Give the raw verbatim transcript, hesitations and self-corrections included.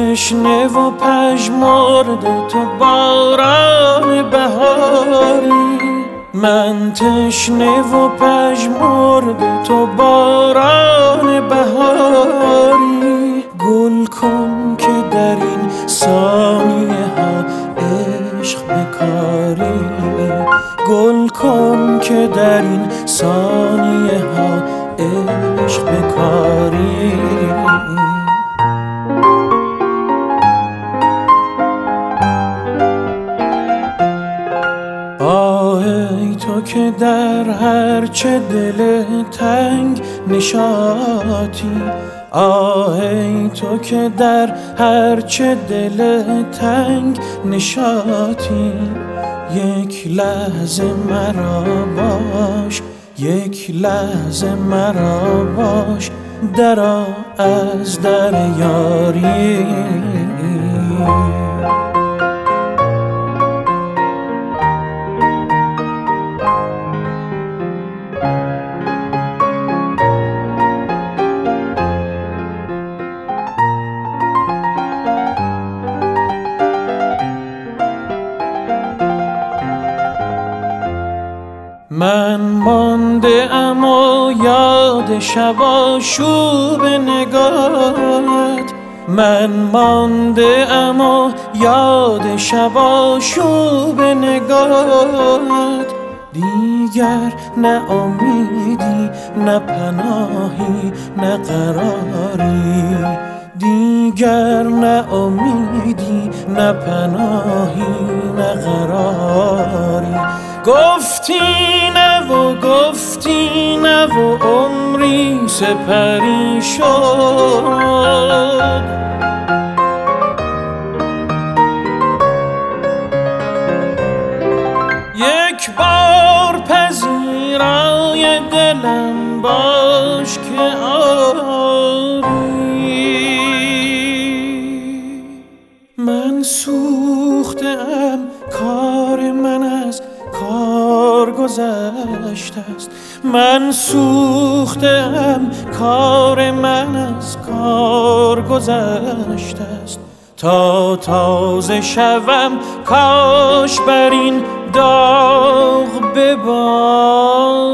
تشنه و پژمرده تو باران بهاری، من تشنه و پژمرده تو باران بهاری. گل کن که در این ثانیه ها عشق بکاری، گل کن که در این ثانیه ها عشق بکاری. آهی تو که در هرچه دل تنگ نشاطی، آهی تو که در هرچه دل تنگ نشاطی. یک لحظه مرا باش، یک لحظه مرا باش، درآ از در یاری. من مانده ام و یاد شب آشوب نگاهت، من مانده ام و یاد شب آشوب نگاهت. دیگر نه امیدی نه پناهی نه قراری، دیگر نه امیدی نه پناهی نه قراری. گفتی نه و گفتی نه و عمری سپری شد، یک بار پذیرای دلم باش که آری. من سوختم، کار من از کار گذشته است، من سوختم، کار من از کار گذشته است. تا تازه شوم کاش بر این داغ ببارد.